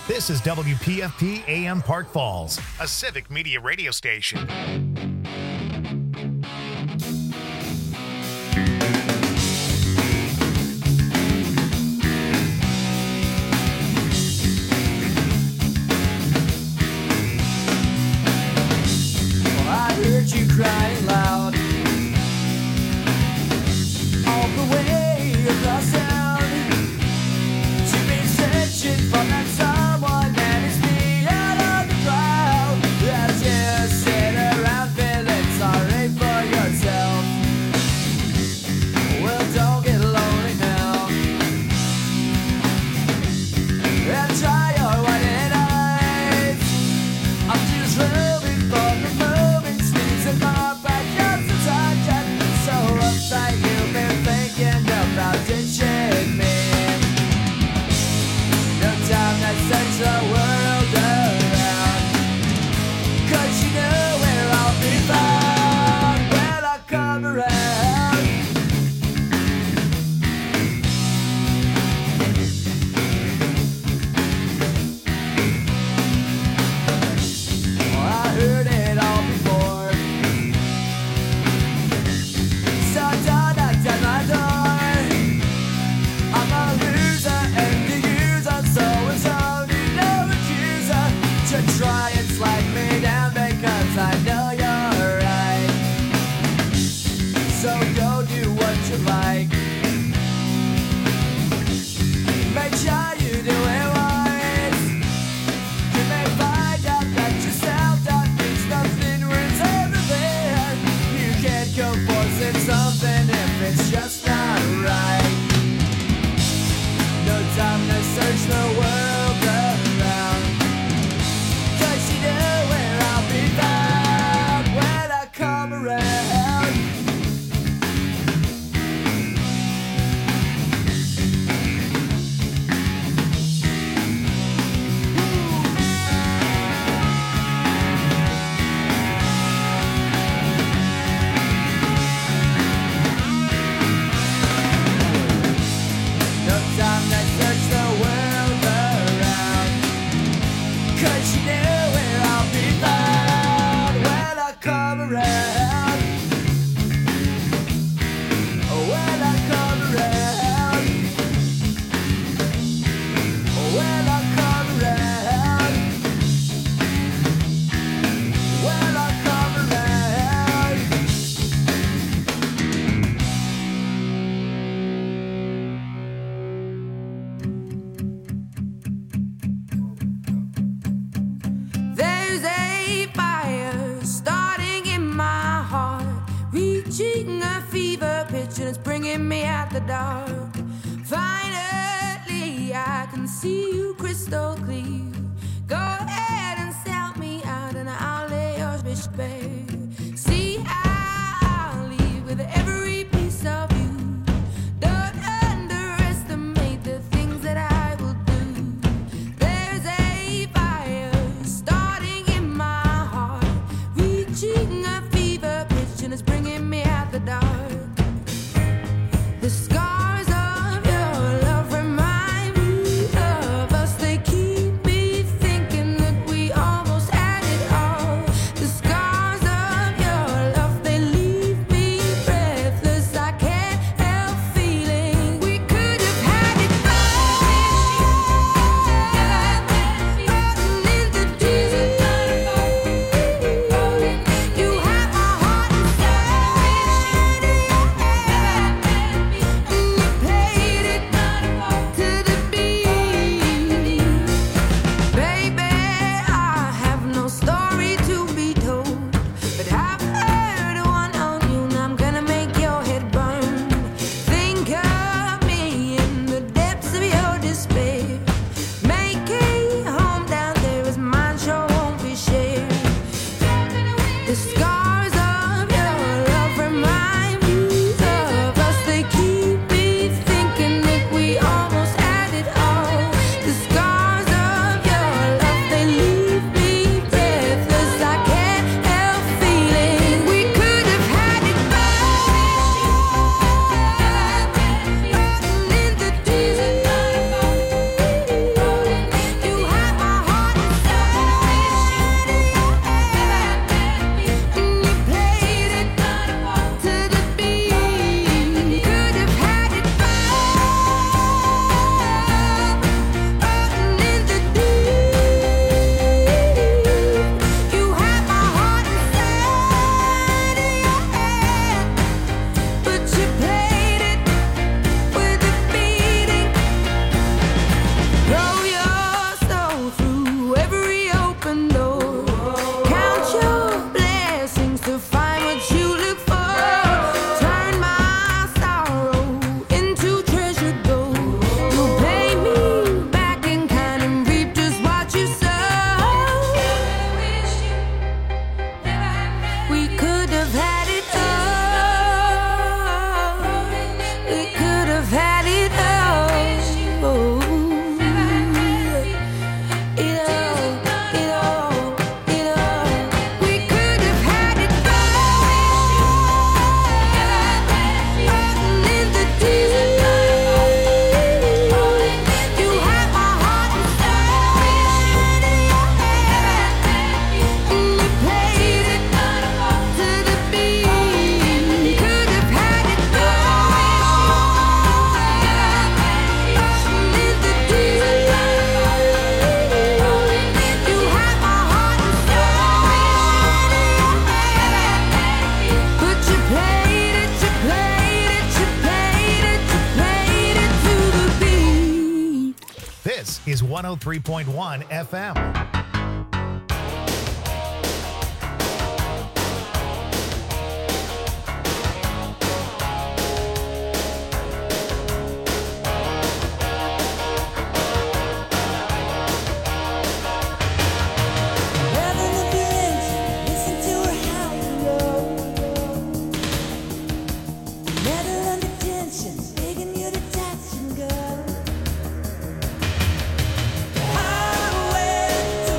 This is WPFP AM Park Falls, a civic media radio station. Well, I heard you crying loud all the way across town. You've been searching for that someone that is beyond on the crowd. As you sit around feeling sorry for yourself. Well, don't get lonely now. And try your white eyes. I'm just roving for the moving streets of my backyard. Sometimes I get so uptight. You've been thinking about ditching me. No time to search the world around, 'cause you know where I'll be found when I come around. Oh, I heard it all before. So don't knock at my door. I'm a loser and the user, so it's only no accuser to try and slag me down because I know you're right. So go do what you like. Make sure you do it wise. You may find out that yourself that means nothing worth everything. You can't go forcing something if it's just not right. No time to search the world around, 'cause you know where I'll be found when I come around. No time to search the world around, 'cause you know where I'll be found when I come around. When I come around. When I come around. When I come around. There's a fire starting in my heart, reaching a fever pitch and it's bringing me out the dark. Finally, I can see you crystal clear. Go ahead and sell me out and I'll lay your bitch bare. See, I'll leave with every piece of you. Don't underestimate the things that I will do. There's a fire starting in my heart, reaching a fever pitch and it's bringing me out the dark. The scars of your love remind me of This is 103.1 FM. Highway to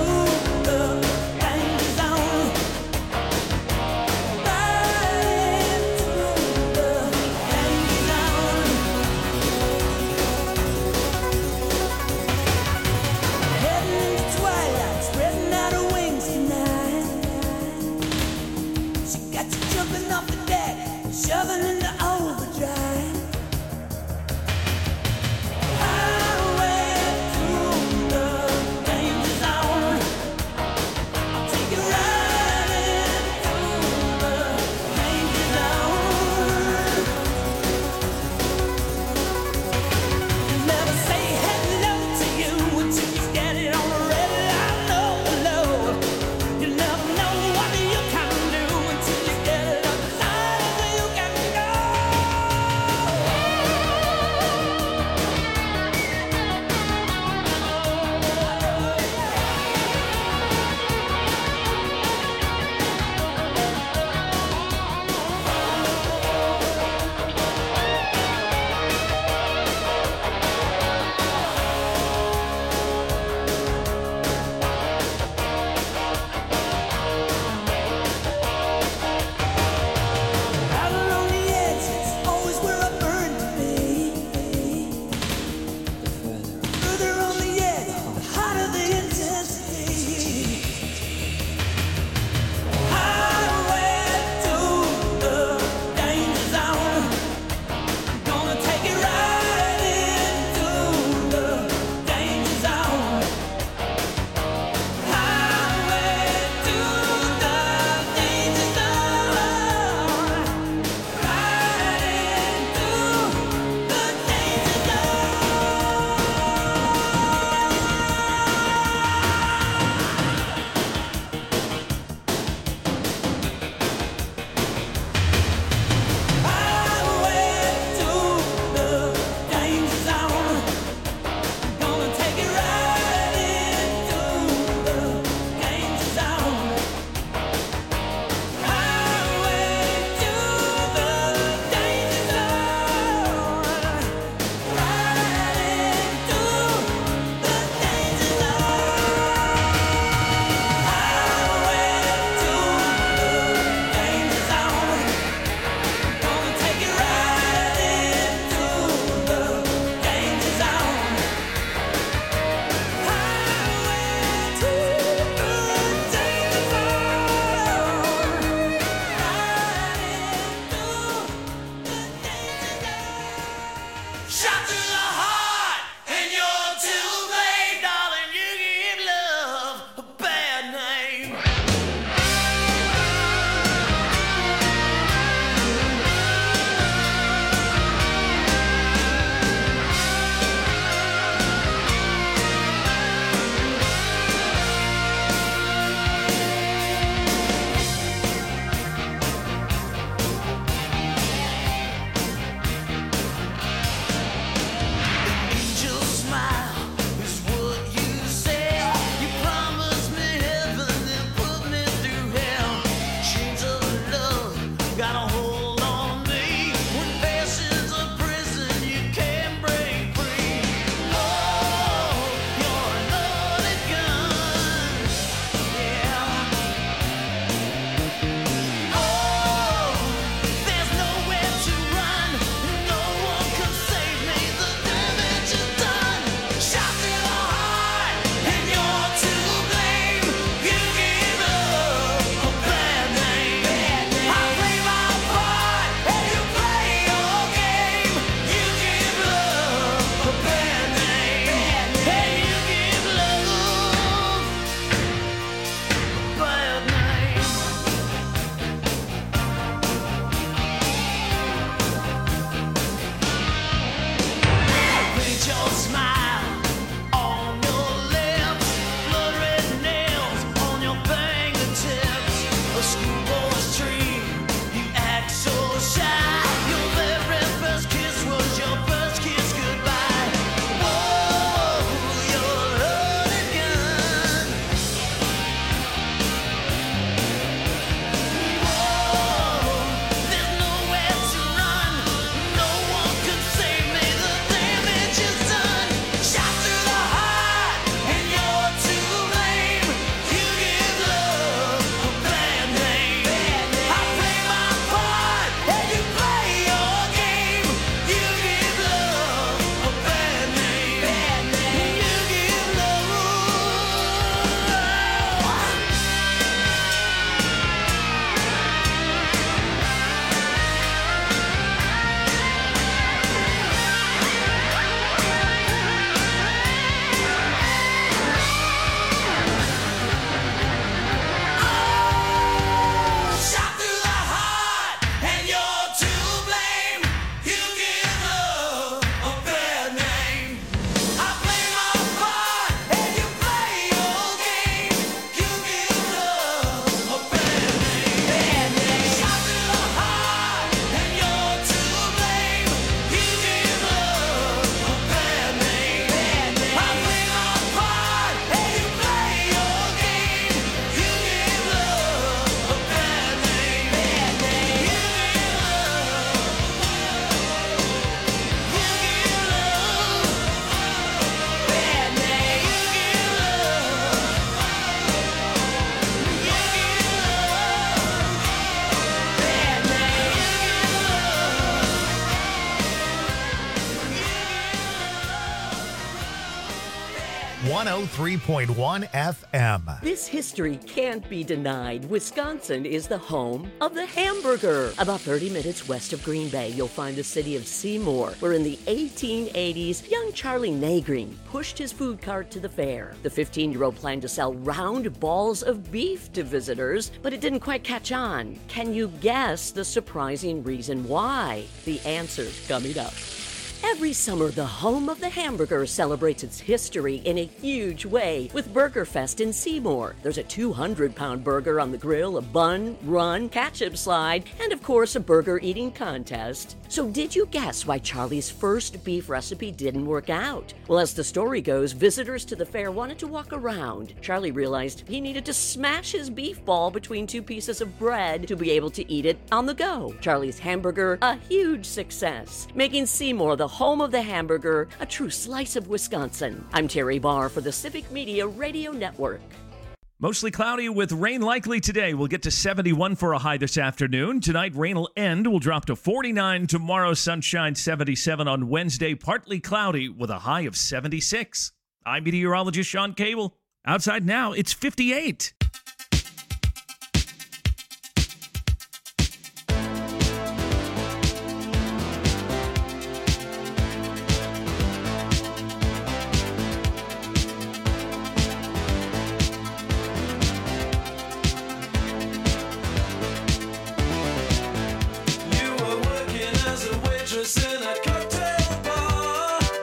103.1 FM. This history can't be denied. Wisconsin is the home of the hamburger. About 30 minutes west of Green Bay, you'll find the city of Seymour, where in the 1880s, young Charlie Nagreen pushed his food cart to the fair. The 15-year-old planned to sell round balls of beef to visitors, but it didn't quite catch on. Can you guess the surprising reason why? The answer's coming up. Every summer, the home of the hamburger celebrates its history in a huge way with BurgerFest in Seymour. There's a 200-pound burger on the grill, a bun, run, ketchup slide, and of course a burger eating contest. So did you guess why Charlie's first beef recipe didn't work out? Well, as the story goes, visitors to the fair wanted to walk around. Charlie realized he needed to smash his beef ball between two pieces of bread to be able to eat it on the go. Charlie's hamburger, a huge success, making Seymour the home of the hamburger, a true slice of Wisconsin. I'm Terry Barr for the Civic Media Radio Network. Mostly cloudy with rain likely today. We'll get to 71 for a high this afternoon. Tonight, rain will end. We'll drop to 49 tomorrow. Sunshine 77 on Wednesday. Partly cloudy with a high of 76. I'm meteorologist Sean Cable. Outside now, it's 58.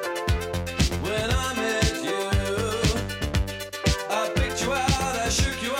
Shook you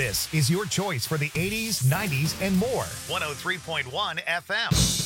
This is your choice for the 80s, 90s, and more. 103.1 FM.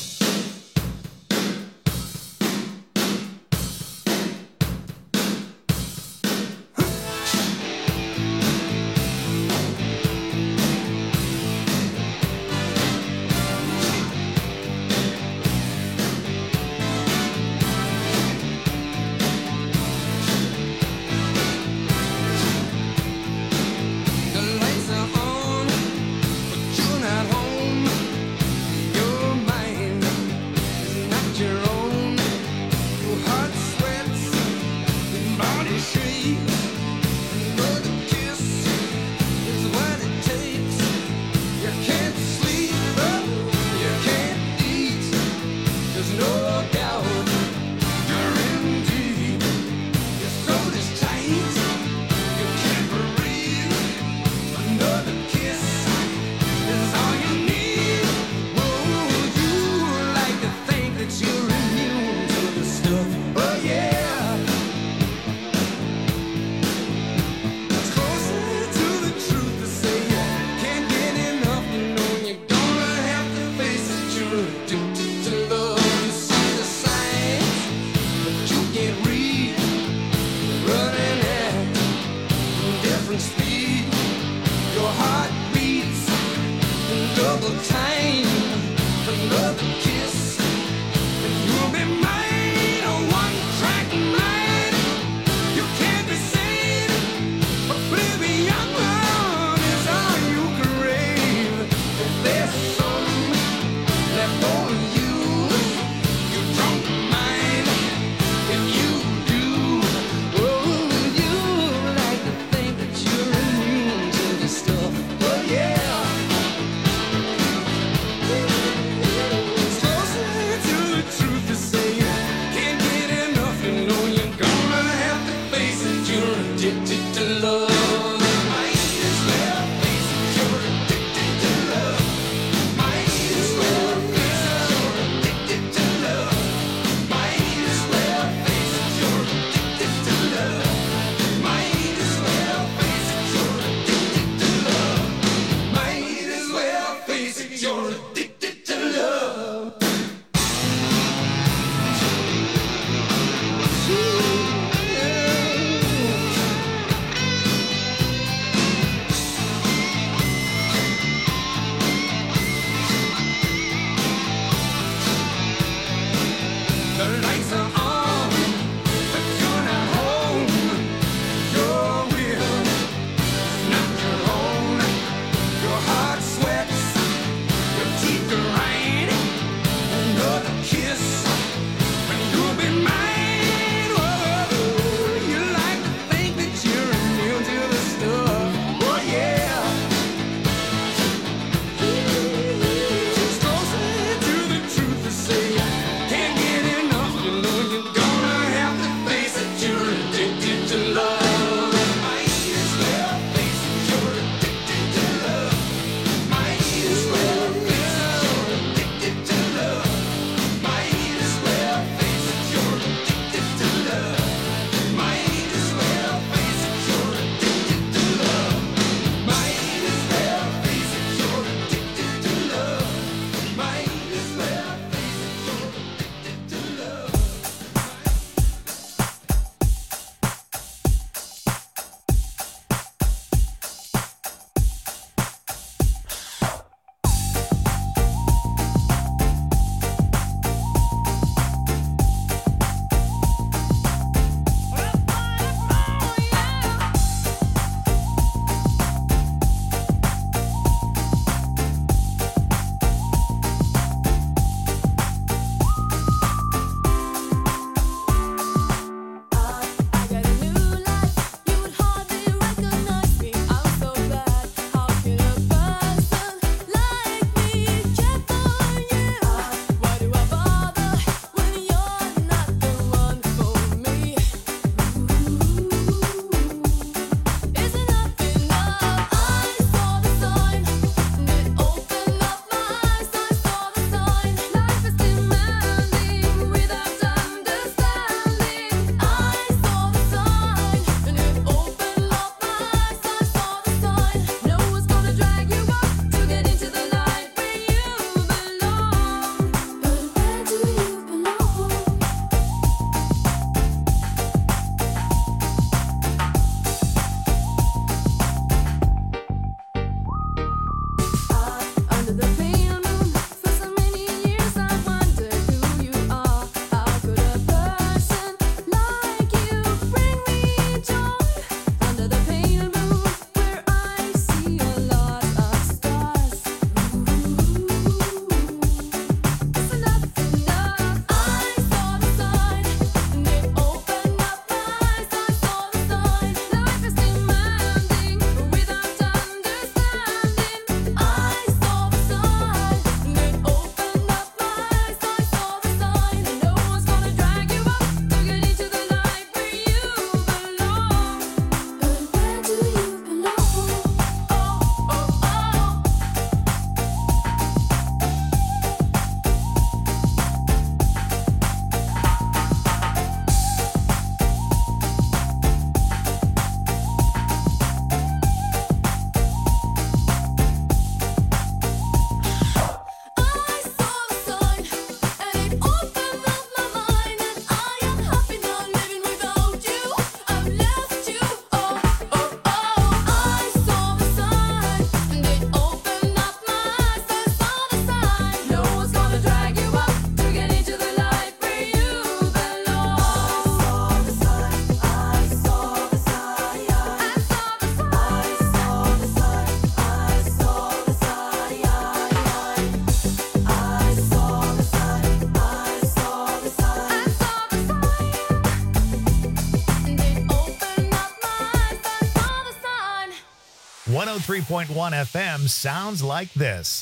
103.1 FM sounds like this.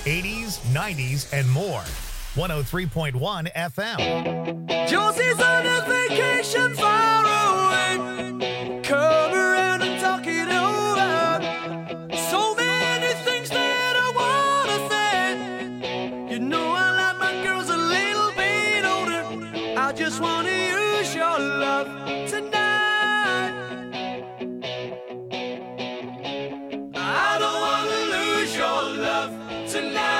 80s, 90s, and more. 103.1 FM. Josie's on a vacation far away. Come around and talk it over. So many things that I wanna say. You know I like my girls a little bit older. I just wanna use your love tonight. I don't wanna lose your love tonight.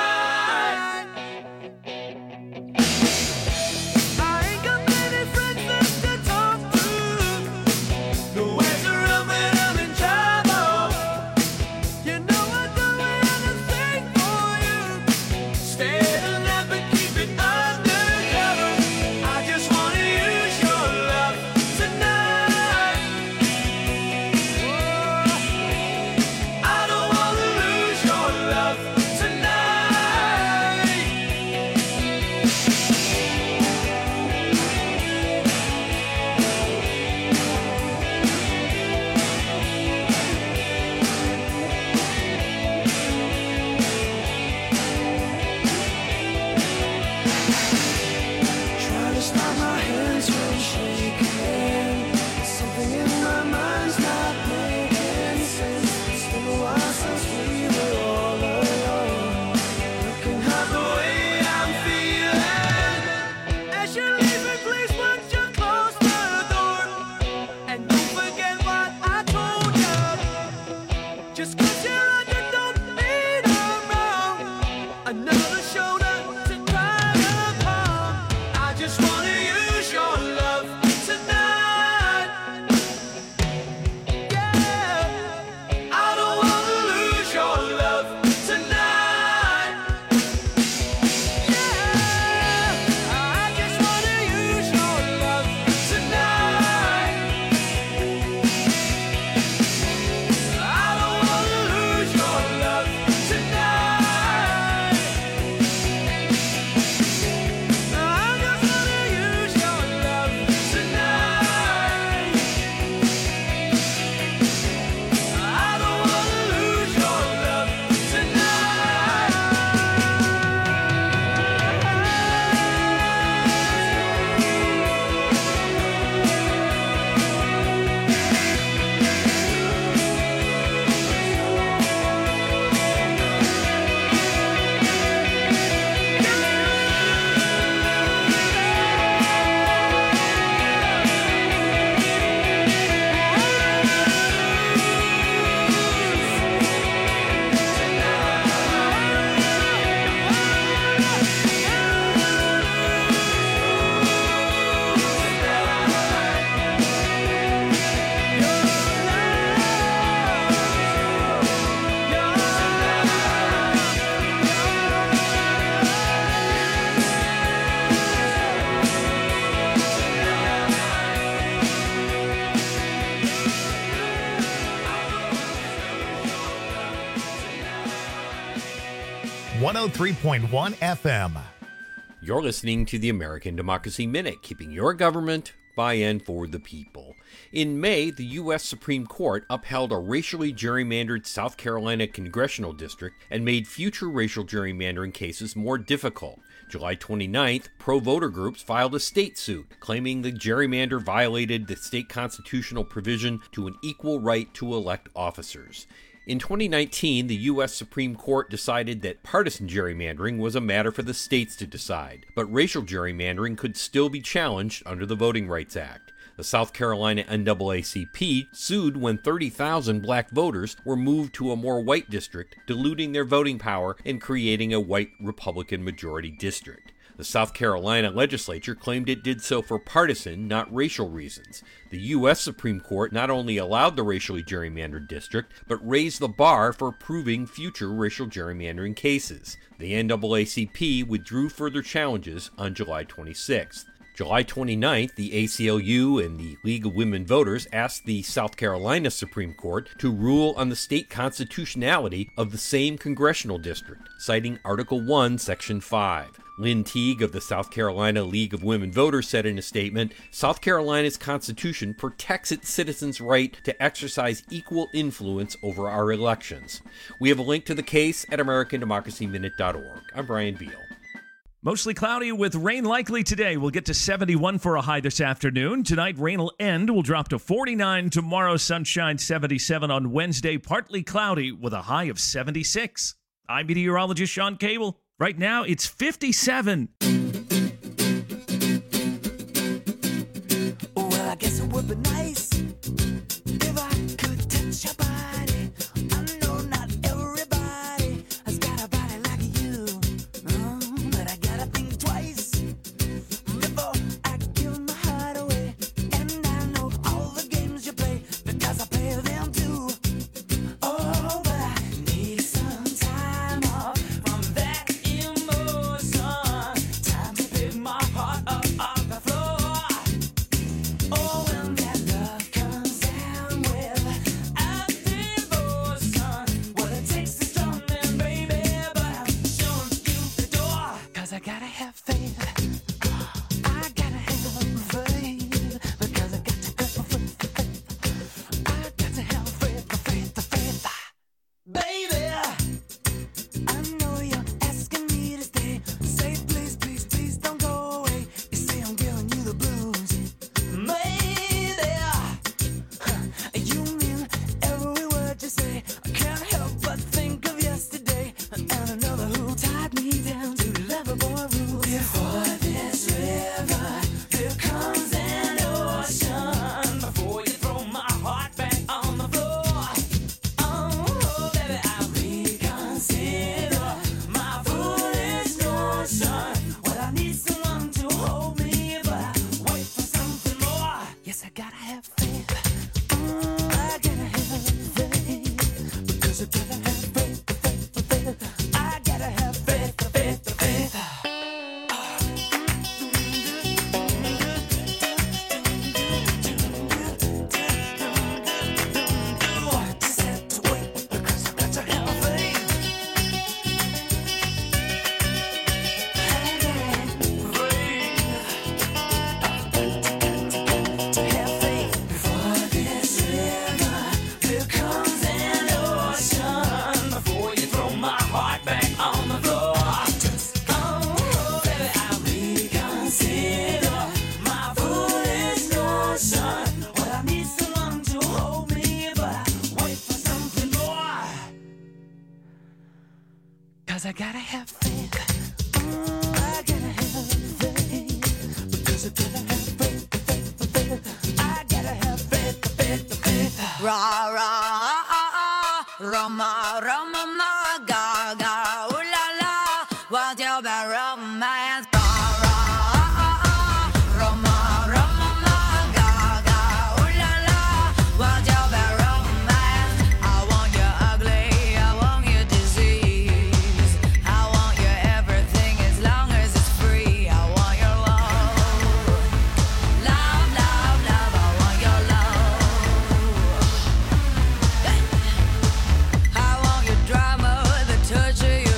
.1 FM. You're listening to the American Democracy Minute, keeping your government by and for the people. In May, the U.S. Supreme Court upheld a racially gerrymandered South Carolina congressional district and made future racial gerrymandering cases more difficult. July 29th, pro-voter groups filed a state suit, claiming the gerrymander violated the state constitutional provision to an equal right to elect officers. In 2019, the U.S. Supreme Court decided that partisan gerrymandering was a matter for the states to decide, but racial gerrymandering could still be challenged under the Voting Rights Act. The South Carolina NAACP sued when 30,000 black voters were moved to a more white district, diluting their voting power and creating a white Republican majority district. The South Carolina legislature claimed it did so for partisan, not racial reasons. The U.S. Supreme Court not only allowed the racially gerrymandered district, but raised the bar for proving future racial gerrymandering cases. The NAACP withdrew further challenges on July 26th. July 29th, the ACLU and the League of Women Voters asked the South Carolina Supreme Court to rule on the state constitutionality of the same congressional district, citing Article 1, Section 5. Lynn Teague of the South Carolina League of Women Voters said in a statement, South Carolina's Constitution protects its citizens' right to exercise equal influence over our elections. We have a link to the case at AmericanDemocracyMinute.org. I'm Brian Beal. Mostly cloudy with rain likely today. We'll get to 71 for a high this afternoon. Tonight, rain will end. We'll drop to 49 tomorrow. Sunshine 77 on Wednesday. Partly cloudy with a high of 76. I'm meteorologist Sean Cable. Right now, it's 57. Well, I guess it would be nice if I could touch your body. I know not everybody has got a body like you, but I gotta think twice before I give my heart away. And I know all the games you play because I play them too. Oh, but I need some time off from that emotion. Time to pick my heart up off the floor. Oh, when that love comes down without devotion, well, it takes a strong man, baby, but I'm showing you the door. 'Cause I gotta have faith. I gotta have faith. Because I got to have faith. I got to have faith. Baby, I know you're asking me to stay. Say please, please, please don't go away. You say I'm giving you the blues. Maybe you mean every word you say. I can't help but think of yesterday and another who tied me down to Loverboy rules. Before this river, there comes an ocean. Before you throw my heart back on the floor. Oh, baby, I reconsider my foolish notion. Well, I need someone to hold me, but I wait for something more. Yes, I gotta have faith. I gotta have faith. Because I gotta have faith. I gotta have faith. Just have to wait because I got to have faith. To have faith. Before this river, there comes an ocean. Before you throw my heart back on the floor. Oh, baby, I reconsider my foolish notion. Well, I need someone to hold me, but I wait for something more. 'Cause I gotta have faith. I gotta have faith. Because I gotta have faith. I gotta have faith. Ra ra Roma Roma ma ga ga ooh la la. What's your bad romance? Ra Roma Roma ma ga ga ooh la la. What's your bad romance? I want you ugly, I want you disease. I want you everything as long as it's free. I want your love. Love, love, love, I want your love. I want your drama, the touch of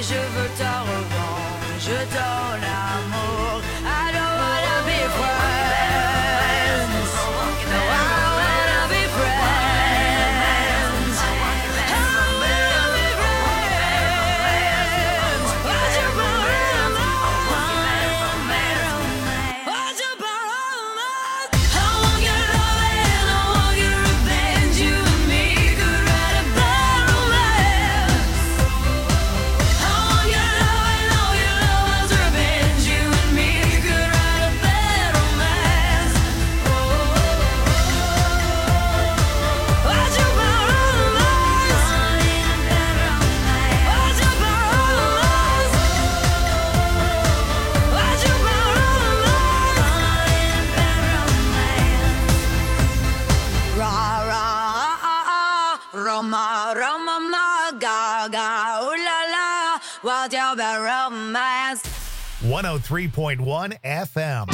je veux ta revanche, ton amour. I don't wanna be friends. No, I wanna be friends. I wanna be friends. Why'd you borrow romance? Why'd you borrow romance? I want your love and I want your revenge. You and me could write a bad romance. I want your love and all your love's revenge. You and me could write a bad romance. Why'd you borrow romance? Why'd you borrow romance? Why'd you borrow romance? Ra ra Roma Roma ma ga ga ooh la la. Why'd you borrow romance? 103.1 FM.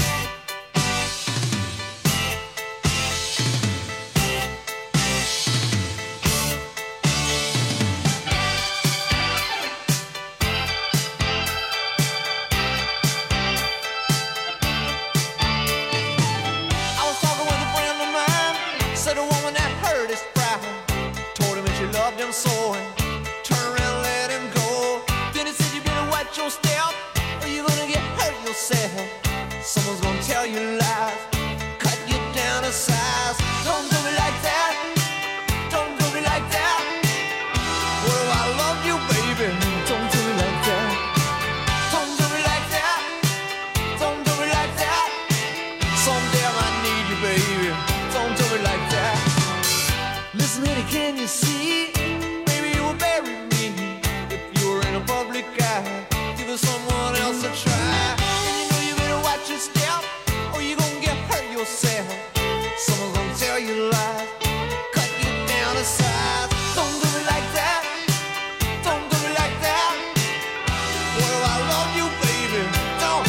I was talking with a friend of mine. Said a woman that hurt his pride. Told him that she loved him so and turn around and let him go. Then he said you better watch your step or you're gonna get hurt yourself. Someone's gonna tell you lies, cut you down to size. Don't do me like that. Don't do me like that. What if I love you, baby? Don't do me like that. Don't do me like that. Don't do me like that. Someday I might need you, baby. Don't do me like that. Listen, lady, can you see? Maybe you will bury me if you were in a public eye. Give someone else a try. And you know you better watch your step or you're gonna get hurt yourself. Someone's gonna tell you lies, cut you down to size. Don't do me like that. Don't do me like that. What if I love you, baby? Don't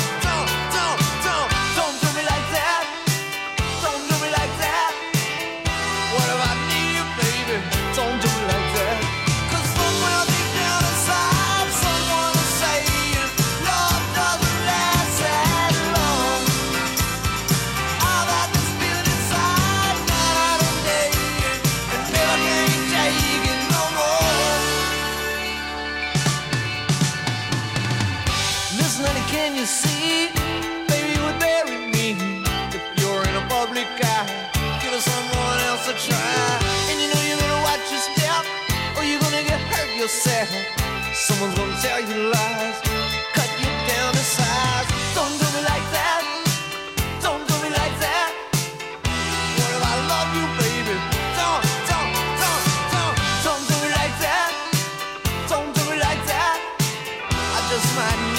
do me like that. Don't do me like that. What if I need you, baby? Don't do me like that. 'Cause somewhere deep down inside, someone is saying love doesn't last that long. I've had this feeling inside night and day, and never can't take it no more. Listen, honey, can you see? Baby, you would bury me if you're in a public eye. Give someone else a try. And you know you better watch your step or you're gonna get hurt yourself. Someone's gonna tell you lies, cut you down to size. Don't do me like that. Don't do me like that. What if I love you, baby? Don't do me like that. Don't do me like that. I just might